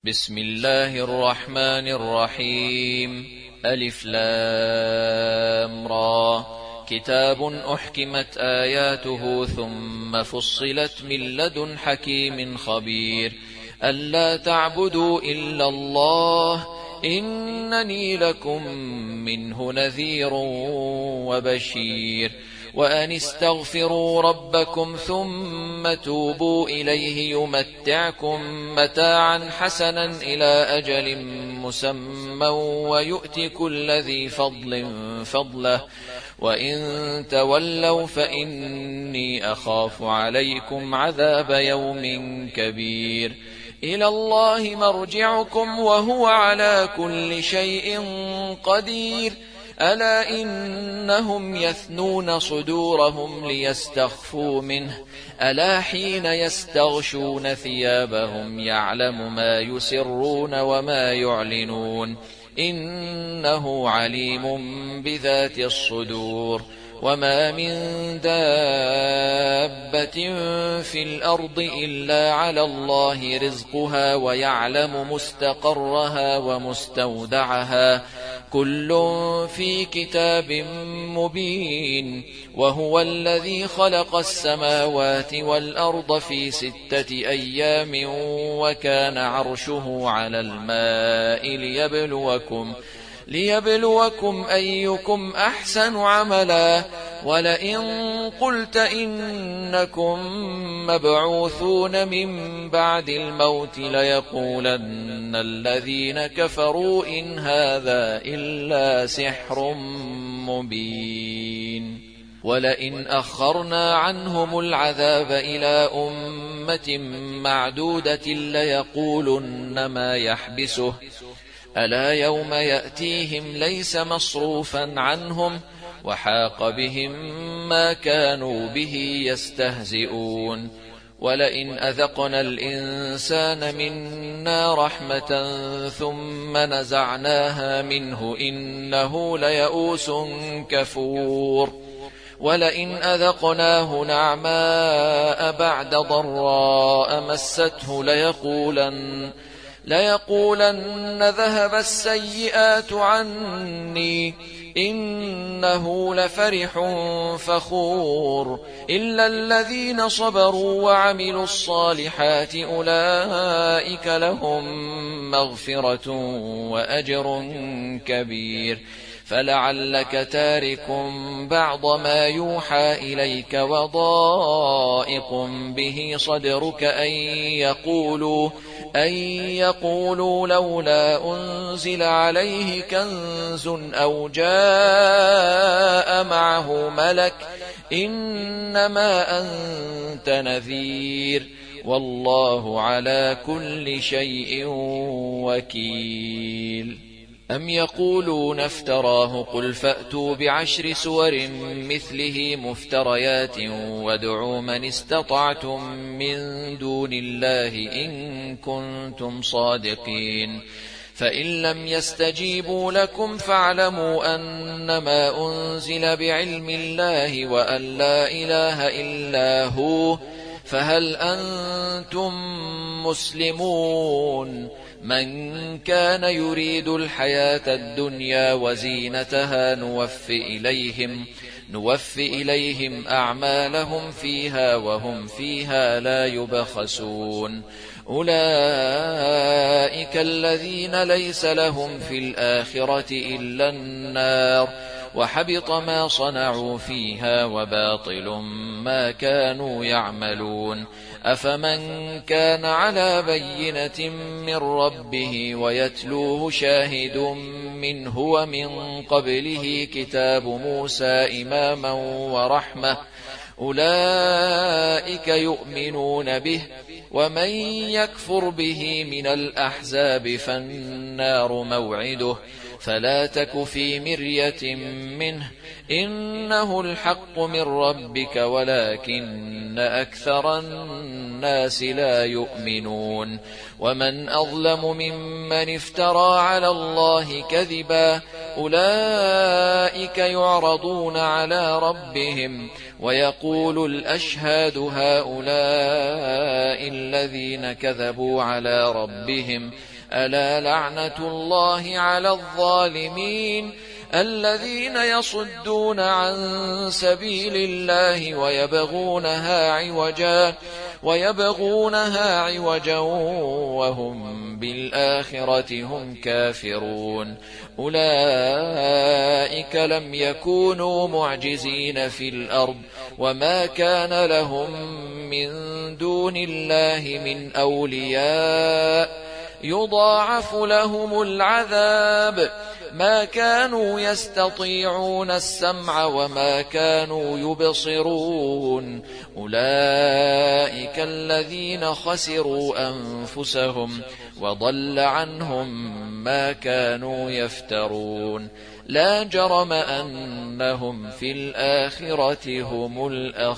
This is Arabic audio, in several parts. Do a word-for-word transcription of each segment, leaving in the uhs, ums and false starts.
بسم الله الرحمن الرحيم. ألف لام را. كتاب أحكمت آياته ثم فصلت من لدن حكيم خبير. ألا تعبدوا إلا الله إنني لكم منه نذير وبشير. وأن استغفروا ربكم ثم توبوا إليه يمتعكم متاعا حسنا إلى أجل مسمى ويؤت كل ذي فضل فضله وإن تولوا فإني أخاف عليكم عذاب يوم كبير. إلى الله مرجعكم وهو على كل شيء قدير. ألا إنهم يثنون صدورهم ليستخفوا منه ألا حين يستغشون ثيابهم يعلم ما يسرون وما يعلنون إنه عليم بذات الصدور. وما من دابة في الأرض إلا على الله رزقها ويعلم مستقرها ومستودعها كل في كتاب مبين. وهو الذي خلق السماوات والأرض في ستة أيام وكان عرشه على الماء ليبلوكم ليبلوكم أيكم أحسن عملا. ولئن قلت إنكم مبعوثون من بعد الموت ليقولن الذين كفروا إن هذا إلا سحر مبين. ولئن أخرنا عنهم العذاب إلى أمة معدودة ليقولن ما يحبسه ألا يوم يأتيهم ليس مصروفا عنهم وحاق بهم ما كانوا به يستهزئون. ولئن أذقنا الإنسان منا رحمة ثم نزعناها منه إنه ليئوس كفور. ولئن أذقناه نعماء بعد ضراء مسته ليقولن ليقولن ذهب السيئات عني إنه لفرح فخور. إلا الذين صبروا وعملوا الصالحات أولئك لهم مغفرة وأجر كبير. فلعلك تارك بعض ما يوحى إليك وضائق به صدرك أن يقولوا, أن يقولوا لولا أنزل عليه كنز أو جاء معه ملك إنما أنت نذير والله على كل شيء وكيل. أم يقولون افتراه قل فأتوا بعشر سور مثله مفتريات وادعوا من استطعتم من دون الله إن كنتم صادقين. فإن لم يستجيبوا لكم فاعلموا أنما أنزل بعلم الله وأن لا إله إلا هو فهل أنتم مسلمون. من كان يريد الحياة الدنيا وزينتها نوف إليهم, نوف إليهم أعمالهم فيها وهم فيها لا يبخسون. أولئك الذين ليس لهم في الآخرة إلا النار وحبط ما صنعوا فيها وباطل ما كانوا يعملون. أفمن كان على بينة من ربه ويتلوه شاهد منه ومن قبله كتاب موسى إماما ورحمة أولئك يؤمنون به. ومن يكفر به من الأحزاب فالنار موعده فلا تك في مرية منه إنه الحق من ربك ولكن أكثر الناس لا يؤمنون. ومن أظلم ممن افترى على الله كذبا أولئك يعرضون على ربهم ويقول الأشهاد هؤلاء الذين كذبوا على ربهم ألا لعنة الله على الظالمين الذين يصدون عن سبيل الله ويبغونها عوجا ويبغونها عوجا وهم بالآخرة هم كافرون أولئك لم يكونوا معجزين في الأرض وما كان لهم من دون الله من أولياء يضاعف لهم العذاب ما كانوا يستطيعون السمع وما كانوا يبصرون أولئك الذين خسروا أنفسهم وضل عنهم ما كانوا يفترون لا جرم أنهم في الآخرة هم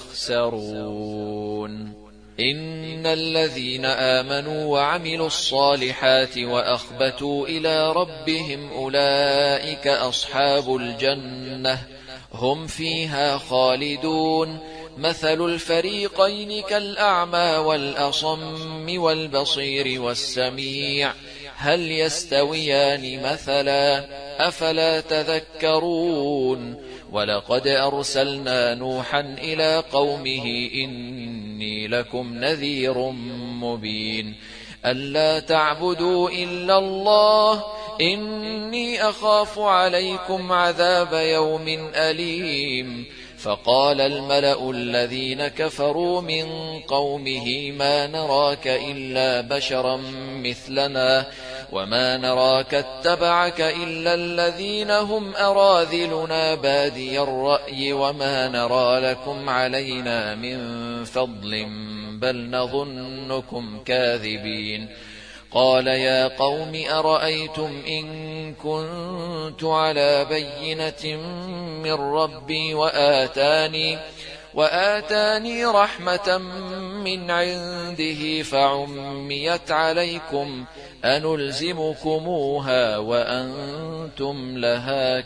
الأخسرون إن الذين آمنوا وعملوا الصالحات وأخبتوا إلى ربهم أولئك أصحاب الجنة هم فيها خالدون مثل الفريقين كالأعمى والأصم والبصير والسميع هل يستويان مثلا أفلا تذكرون ولقد أرسلنا نوحا إلى قومه إني لكم نذير مبين ألا تعبدوا إلا الله إني أخاف عليكم عذاب يوم أليم فقال الملأ الذين كفروا من قومه ما نراك إلا بشرا مثلنا وما نراك اتبعك إلا الذين هم أراذلنا بادي الرأي وما نرى لكم علينا من فضل بل نظنكم كاذبين قال يا قوم أرأيتم إن كنت على بينة من ربي وآتاني وآتاني رحمة من عنده فعميت عليكم أنلزمكموها وأنتم لها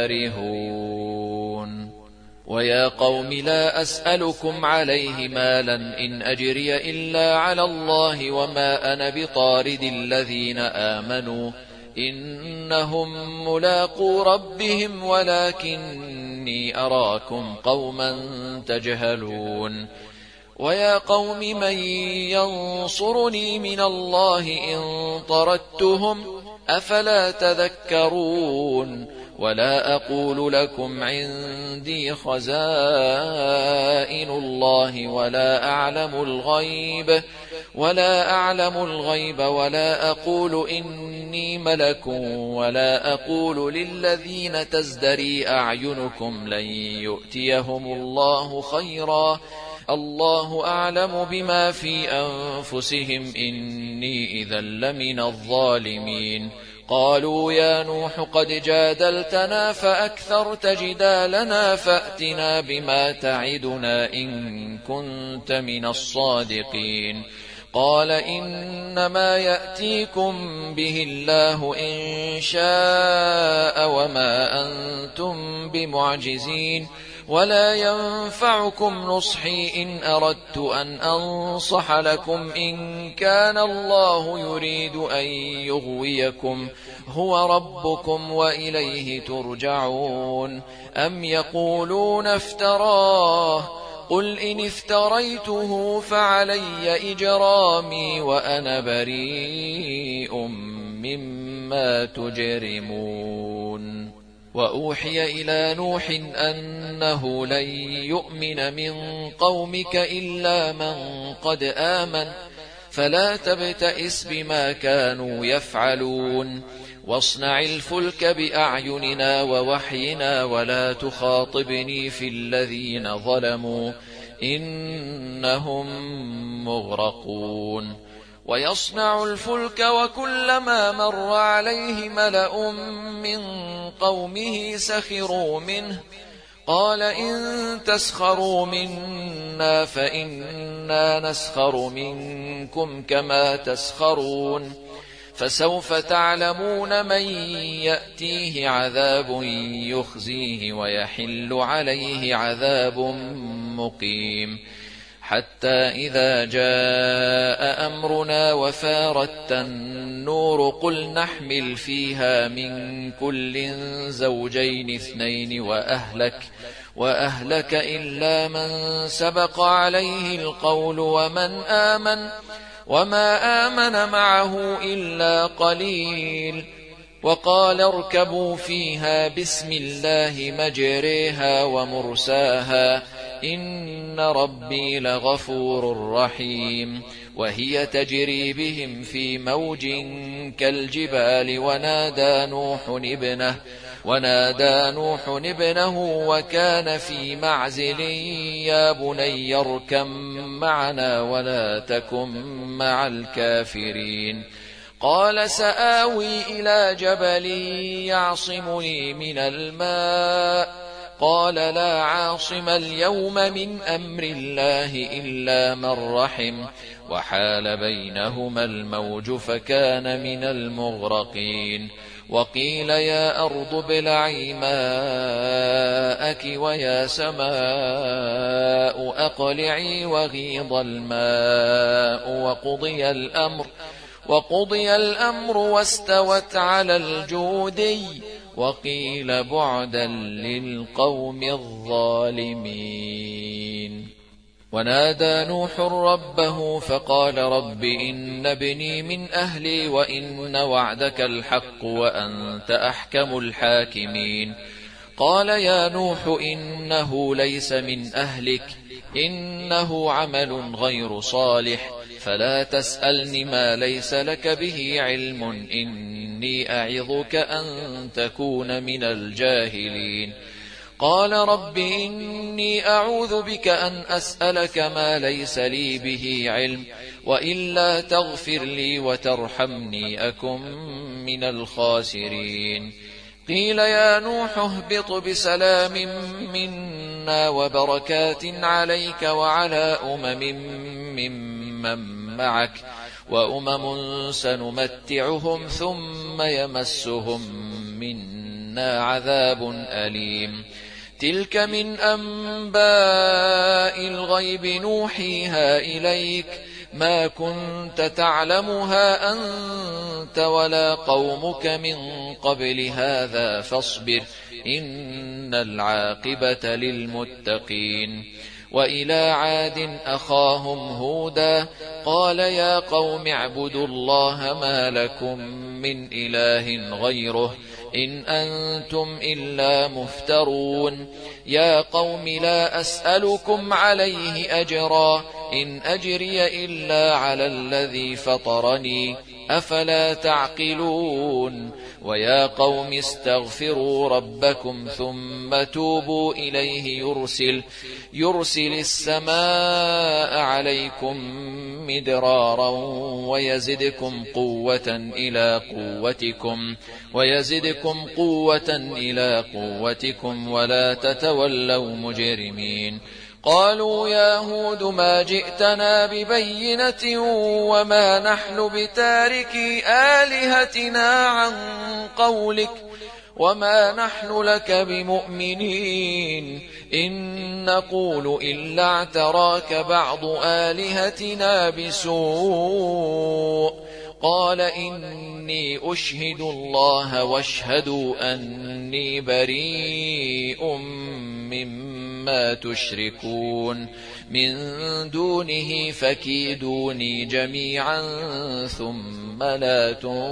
كارهون ويا قوم لا أسألكم عليه مالا إن أجري إلا على الله وما أنا بطارد الذين آمنوا إنهم ملاقو ربهم ولكني أراكم قوما تجهلون ويا قوم من ينصرني من الله إن طردتهم أفلا تذكرون ولا أقول لكم عندي خزائن الله ولا أعلم الغيب ولا أعلم الغيب ولا أقول إني ملك ولا أقول للذين تزدري أعينكم لن يؤتيهم الله خيرا الله أعلم بما في أنفسهم إني إذا لمن الظالمين قالوا يا نوح قد جادلتنا فأكثرت جدالنا فأتنا بما تعدنا إن كنت من الصادقين قال إنما يأتيكم به الله إن شاء وما أنتم بمعجزين ولا ينفعكم نصحي إن أردت أن أنصح لكم إن كان الله يريد أن يغويكم هو ربكم وإليه ترجعون أم يقولون افتراه قل إن افتريته فعلي إجرامي وأنا بريء مما تجرمون وأوحي إلى نوح أنه لن يؤمن من قومك إلا من قد آمن فلا تبتئس بما كانوا يفعلون واصنع الفلك بأعيننا ووحينا ولا تخاطبني في الذين ظلموا إنهم مغرقون ويصنع الفلك وكلما مر عليه ملأ من قومه سخروا منه قال إن تسخروا منا فإنا نسخر منكم كما تسخرون فسوف تعلمون من يأتيه عذاب يخزيه ويحل عليه عذاب مقيم حتى إذا جاء أمرنا وفارت النور قل نحمل فيها من كل زوجين اثنين وأهلك, وأهلك إلا من سبق عليه القول ومن آمن وما آمن معه إلا قليل. وقال اركبوا فيها بسم الله مجريها ومرساها إن ربي لغفور رحيم. وهي تجري بهم في موج كالجبال ونادى نوح ابنه ونادى نوح ابنه وكان في معزل يا بني اركب معنا ولا تكن مع الكافرين. قال سآوي إلى جبل يعصمني من الماء قال لا عاصم اليوم من أمر الله إلا من رحم وحال بينهما الموج فكان من المغرقين. وقيل يا أرض ابلعي ماءك ويا سماء أقلعي وغيض الماء وقضي الأمر وقضي الأمر واستوت على الجودي وقيل بعدا للقوم الظالمين. ونادى نوح ربه فقال رب إن ابني من أهلي وإن وعدك الحق وأنت أحكم الحاكمين. قال يا نوح إنه ليس من أهلك إنه عمل غير صالح فلا تسألني ما ليس لك به علم إني أعظك أن تكون من الجاهلين. قال رب إني أعوذ بك أن أسألك ما ليس لي به علم وإلا تغفر لي وترحمني أكن من الخاسرين. قيل يا نوح اهبط بسلام منا وبركات عليك وعلى أمم ممن معك وأمم سنمتعهم ثم يمسهم منا عذاب أليم. تلك من أنباء الغيب نوحيها إليك ما كنت تعلمها أنت ولا قومك من قبل هذا فاصبر إن العاقبة للمتقين. وإلى عاد أخاهم هودا قال يا قوم اعبدوا الله ما لكم من إله غيره إن أنتم إلا مفترون. يا قوم لا أسألكم عليه أجرا إن أجري إلا على الذي فطرني أفلا تعقلون. ويا قوم استغفروا ربكم ثم توبوا إليه يرسل, يرسل السماء عليكم مدرارا ويزدكم قوة إلى قوتكم ويزدكم قوة إلى قوتكم ولا تتولوا مجرمين. قالوا يا هود ما جئتنا ببينة وما نحن بتاركي آلهتنا عن قولك وما نحن لك بمؤمنين إن نقول إلا اعتراك بعض آلهتنا بسوء. قال إني أشهد الله واشهدوا أني بريء مما تشركون من دونه فكيدوني جميعا ثم لا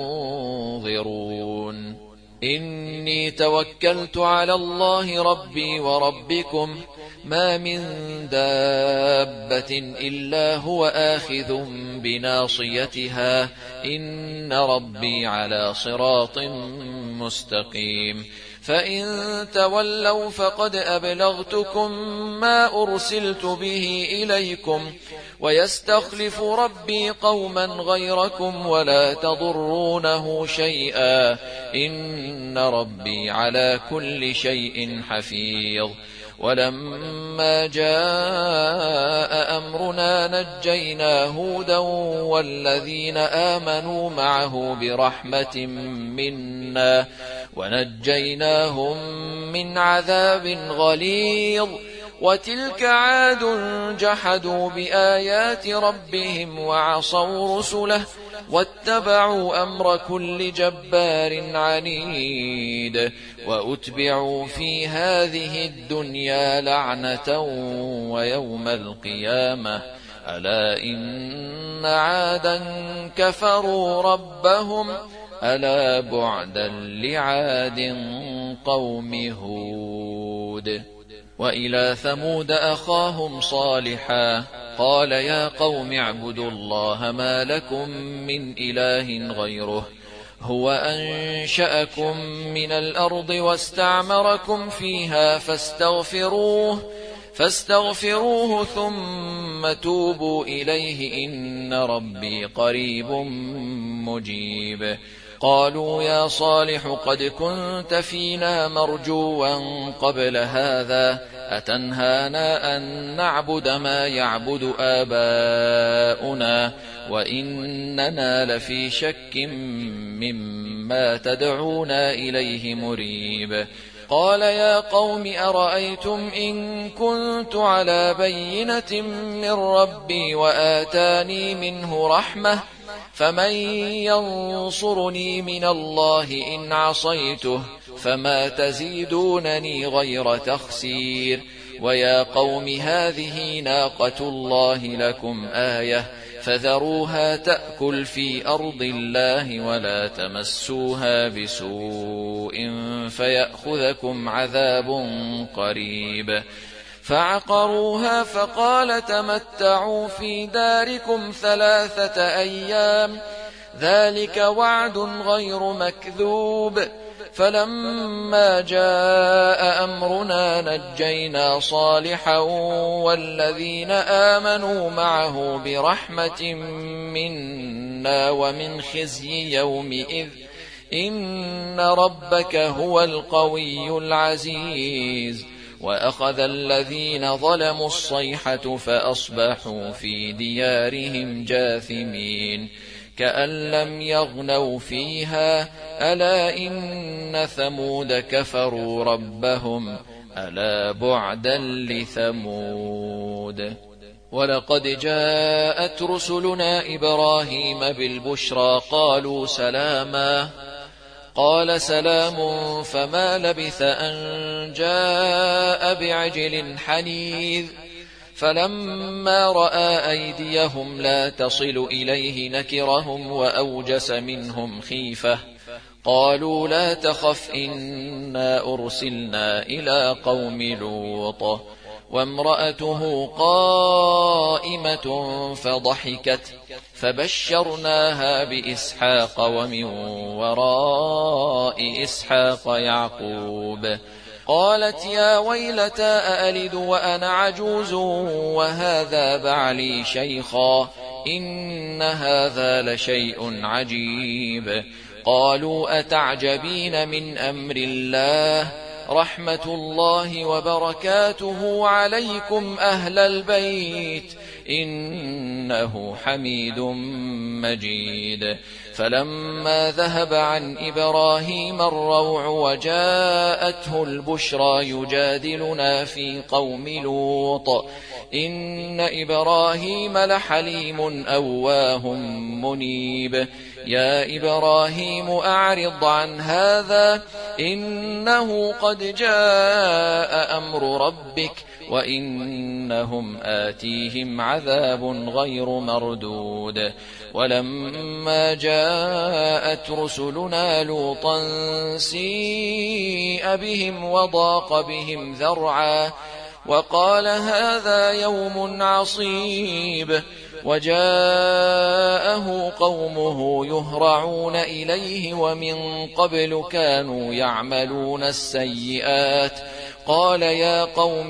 تنظرون. إني توكلت على الله ربي وربكم ما من دابة إلا هو آخذ بناصيتها إن ربي على صراط مستقيم. فإن تولوا فقد أبلغتكم ما أرسلت به إليكم ويستخلف ربي قوما غيركم ولا تضرونه شيئا إن ربي على كل شيء حفيظ. ولما جاء أمرنا نجينا هودا والذين آمنوا معه برحمة منا ونجيناهم من عذاب غليظ. وتلك عاد جحدوا بآيات ربهم وعصوا رسله واتبعوا أمر كل جبار عنيد وأتبعوا في هذه الدنيا لعنة ويوم القيامة ألا إن عادا كفروا ربهم ألا بعدا لعاد قوم هود. وإلى ثمود أخاهم صالحا قال يا قوم اعبدوا الله ما لكم من إله غيره هو أنشأكم من الأرض واستعمركم فيها فاستغفروه فاستغفروه ثم توبوا إليه إن ربي قريب مجيب. قالوا يا صالح قد كنت فينا مرجوا قبل هذا أتنهانا أن نعبد ما يعبد آباؤنا وإننا لفي شك مما تدعونا إليه مريب. قال يا قوم أرأيتم إن كنت على بينة من ربي وآتاني منه رحمة فمن ينصرني من الله إن عصيته فما تزيدونني غير تخسير. ويا قوم هذه ناقة الله لكم آية فذروها تأكل في أرض الله ولا تمسوها بسوء فيأخذكم عذاب قريب. فعقروها فقال تمتعوا في داركم ثلاثة أيام ذلك وعد غير مكذوب. فلما جاء أمرنا نجينا صالحا والذين آمنوا معه برحمة منا ومن خزي يومئذ إن ربك هو القوي العزيز. وأخذ الذين ظلموا الصيحة فأصبحوا في ديارهم جاثمين كأن لم يغنوا فيها ألا إن ثمود كفروا ربهم ألا بعدا لثمود. ولقد جاءت رسلنا إبراهيم بالبشرى قالوا سلاما قال سلام فما لبث أن جاء بعجل حنيذ. فلما رأى أيديهم لا تصل إليه نكرهم وأوجس منهم خيفة قالوا لا تخف إنا أرسلنا إلى قوم لوط وامرأته قائمة فضحكت فبشرناها بإسحاق ومن وراء إسحاق يعقوب. قالت يا ويلتى أألد وأنا عجوز وهذا بعلي شيخا إن هذا لشيء عجيب. قالوا أتعجبين من أمر الله رحمة الله وبركاته عليكم أهل البيت إنه حميد مجيد. فلما ذهب عن إبراهيم الروع وجاءته البشرى يجادلنا في قوم لوط إن إبراهيم لحليم أواه منيب. يا إبراهيم أعرض عن هذا إنه قد جاء أمر ربك وإنهم آتيهم عذاب غير مردود. ولما جاءت رسلنا لوطا سيء بهم وضاق بهم ذرعا وقال هذا يوم عصيب. وجاءه قومه يهرعون إليه ومن قبل كانوا يعملون السيئات قال يا قوم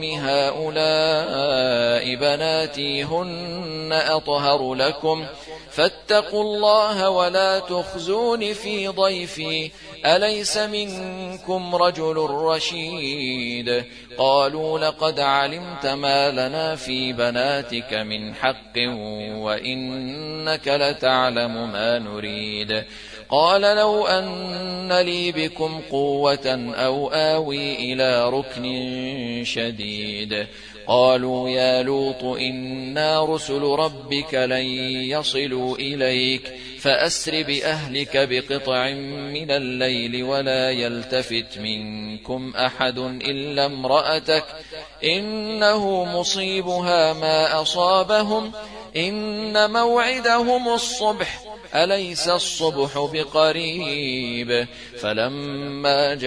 هؤلاء بناتي هن أطهر لكم فاتقوا الله ولا تخزون في ضيفي أليس منكم رجل رشيد. قالوا لقد علمت ما لنا في بناتك من حق وإنك لتعلم ما نريد. قال لو أن لي بكم قوة أو آوي إلى ركن شديد. قالوا يا لوط إنا رسل ربك لن يصلوا إليك فأسر بأهلك بقطع من الليل ولا يلتفت منكم أحد إلا امرأتك إنه مصيبها ما أصابهم إن موعدهم الصبح أليس الصبح بقريب فلما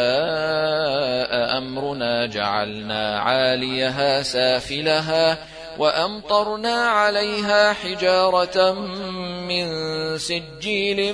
جاء أمرنا جعلنا عاليها سافلها وأمطرنا عليها حجارة من سجيل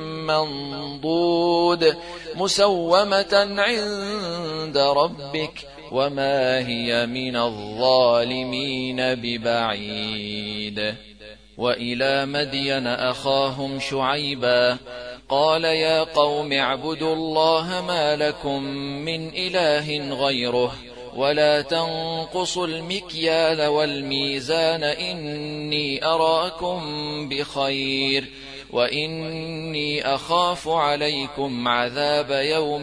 منضود مسومة عند ربك وما هي من الظالمين ببعيد. وإلى مدين أخاهم شعيبا قال يا قوم اعبدوا الله ما لكم من إله غيره ولا تنقصوا المكيال والميزان إني أراكم بخير وإني أخاف عليكم عذاب يوم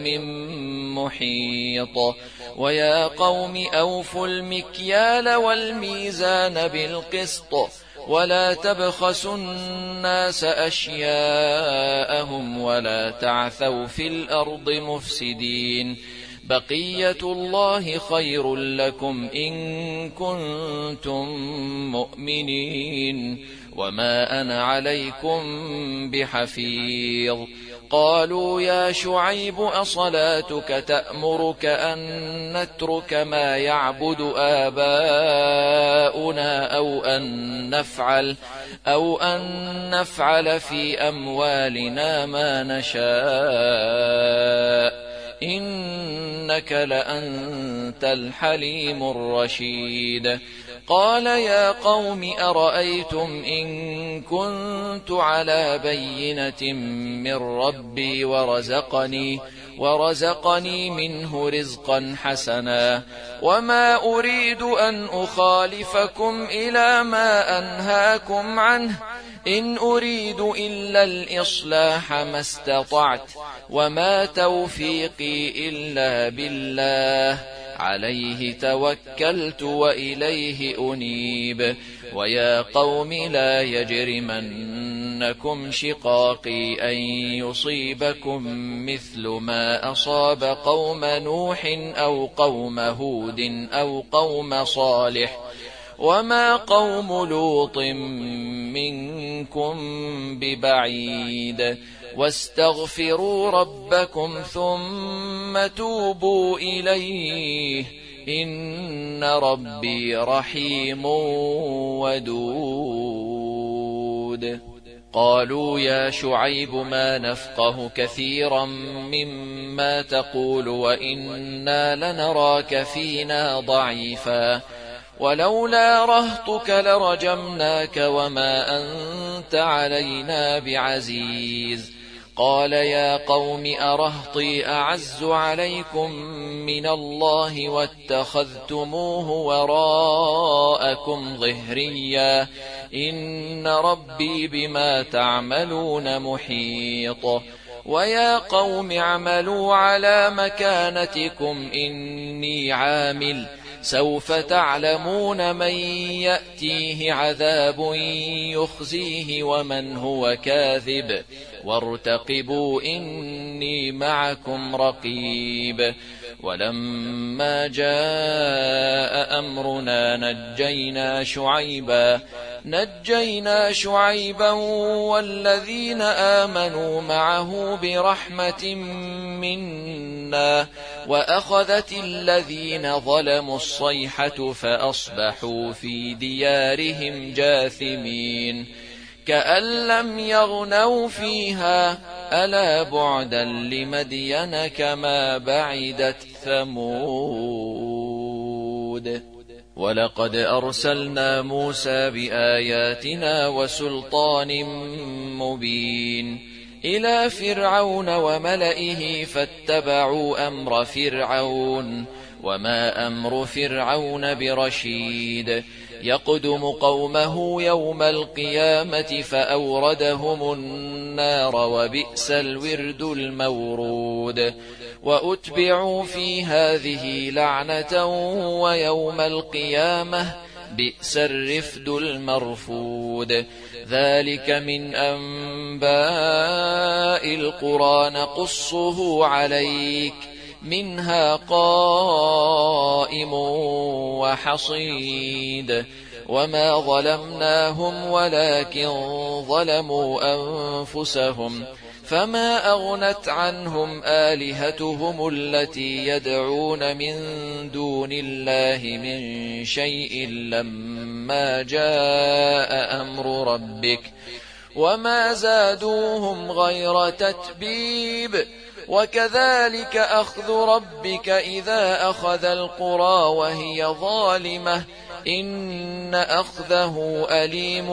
محيط. ويا قوم أوفوا المكيال والميزان بالقسط ولا تبخسوا الناس أشياءهم ولا تعثوا في الأرض مفسدين بقية الله خير لكم إن كنتم مؤمنين وما أنا عليكم بحفيظ. قالوا يا شعيب أصلاتك تأمرك أن نترك ما يعبد آباؤنا أو أن نفعل أو أن نفعل في أموالنا ما نشاء إنك لأنت الحليم الرشيد. قال يا قوم أرأيتم إن كنت على بينة من ربي ورزقني ورزقني منه رزقا حسنا وما أريد أن أخالفكم إلى ما أنهاكم عنه إن أريد إلا الإصلاح ما استطعت وما توفيقي إلا بالله عليه توكلت وإليه أنيب. ويا قوم لا يجرمنكم شقاقي أن يصيبكم مثل ما أصاب قوم نوح أو قوم هود أو قوم صالح وما قوم لوط منكم ببعيد واستغفروا ربكم ثم توبوا إليه إن ربي رحيم ودود. قالوا يا شعيب ما نفقه كثيرا مما تقول وإنا لنراك فينا ضعيفا ولولا رهطك لرجمناك وما أنت علينا بعزيز. قال يا قوم أرهطي أعز عليكم من الله واتخذتموه وراءكم ظهريا إن ربي بما تعملون محيط. ويا قوم اعملوا على مكانتكم إني عامل سوف تعلمون من يأتيه عذاب يخزيه ومن هو كاذب وارتقبوا إني معكم رقيب. ولما جاء أمرنا نجينا شعيبا نجينا شعيبا والذين آمنوا معه برحمة منا وأخذت الذين ظلموا الصيحة فأصبحوا في ديارهم جاثمين كأن لم يغنوا فيها ألا بعدا لمدين كما بعدت ثمود. ولقد أرسلنا موسى بآياتنا وسلطان مبين إلى فرعون وملئه فاتبعوا أمر فرعون وما أمر فرعون برشيد يقدم قومه يوم القيامة فأوردهم النار وبئس الورد المورود. وأتبعوا في هذه لعنة ويوم القيامة بئس الرفد المرفود. ذلك من أنباء القرى نقصه عليك منها قائم وحصيد. وما ظلمناهم ولكن ظلموا أنفسهم فما أغنت عنهم آلهتهم التي يدعون من دون الله من شيء لما جاء أمر ربك وما زادوهم غير تتبيب. وكذلك أخذ ربك إذا أخذ القرى وهي ظالمة إن أخذه أليم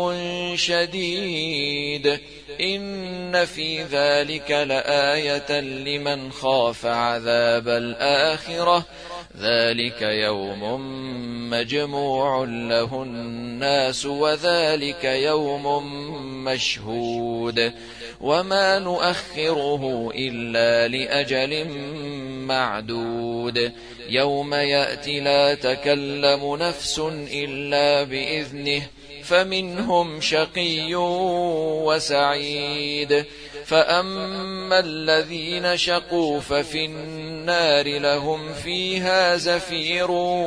شديد. إن في ذلك لآية لمن خاف عذاب الآخرة ذلك يوم مجموع له الناس وذلك يوم مشهود. وما نؤخره إلا لأجل معدود. يوم يأتي لا تكلم نفس إلا بإذنه فمنهم شقي وسعيد. فأما الذين شقوا ففي النار لهم فيها زفير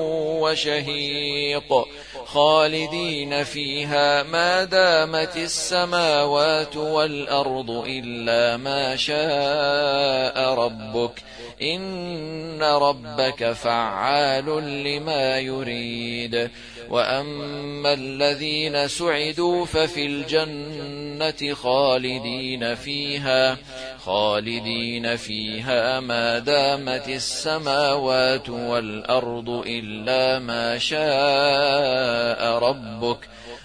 وشهيق خالدين فيها ما دامت السماوات والأرض إلا ما شاء ربك إن ربك فعال لما يريد. وأما الذين سعدوا ففي الجنة خالدين فيها خالدين فيها ما دامت السماوات والأرض إلا ما شاء ربك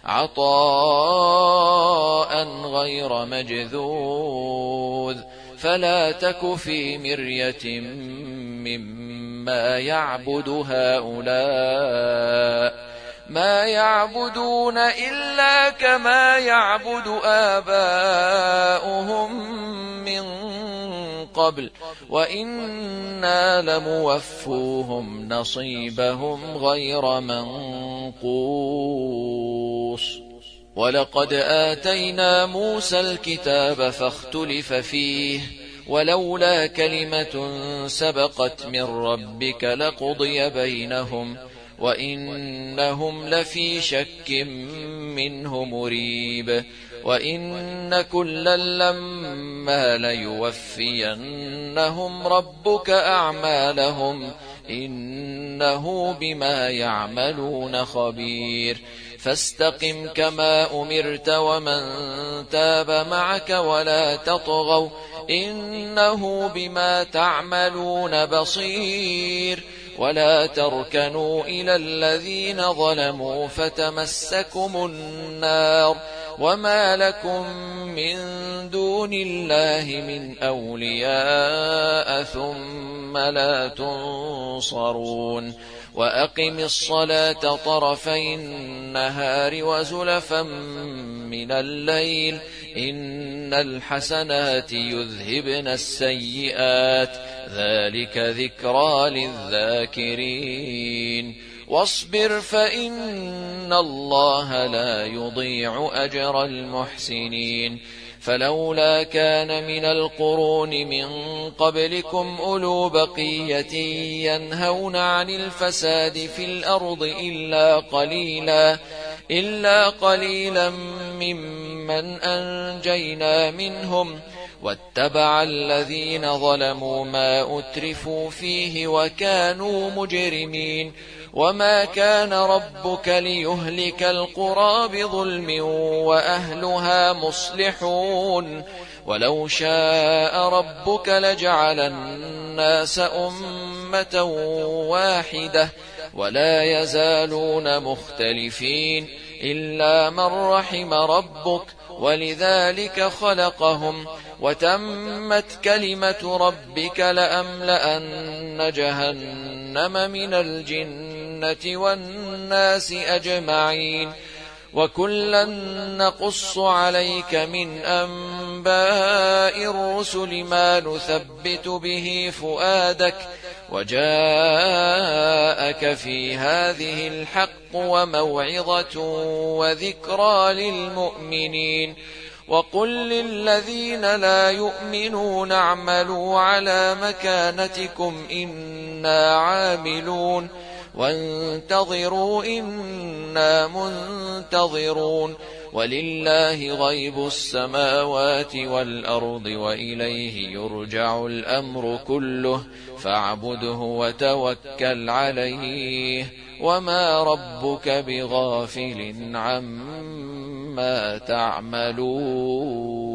عطاء غير مجذوذ. فلا تك في مرية مما يعبد هؤلاء ما يعبدون إلا كما يعبد آباؤهم من قبل وإنا لموفوهم نصيبهم غير منقوص. ولقد آتينا موسى الكتاب فاختلف فيه ولولا كلمة سبقت من ربك لقضي بينهم وإنهم لفي شك منه مريب. وإن كلا لما ليوفينهم ربك أعمالهم إنه بما يعملون خبير. فاستقم كما أمرت ومن تاب معك ولا تطغوا إنه بما تعملون بصير. ولا تركنوا إلى الذين ظلموا فتمسكم النار وما لكم من دون الله من أولياء ثم لا تنصرون. وأقم الصلاة طرفي النهار وزلفا من الليل إن الحسنات يذهبن السيئات ذلك ذكرى للذاكرين. واصبر فإن الله لا يضيع أجر المحسنين. فلولا كان من القرون من قبلكم أولو بقية ينهون عن الفساد في الأرض إلا قليلا إلا قليلا ممن أنجينا منهم واتبع الذين ظلموا ما أترفوا فيه وكانوا مجرمين. وما كان ربك ليهلك القرى بظلم وأهلها مصلحون. ولو شاء ربك لجعل الناس أمة واحدة ولا يزالون مختلفين إلا من رحم ربك ولذلك خلقهم وتمت كلمة ربك لأملأن جهنم من الجنة والناس أجمعين. وكلا نقص عليك من أنباء أنباء الرسل ما نثبت به فؤادك وجاءك في هذه الحق وموعظة وذكرى للمؤمنين وقل للذين لا يؤمنون اعملوا على مكانتكم إنا عاملون وانتظروا إنا منتظرون ولله غيب السماوات والأرض وإليه يرجع الأمر كله فاعبده وتوكل عليه وما ربك بغافل عما تعملون.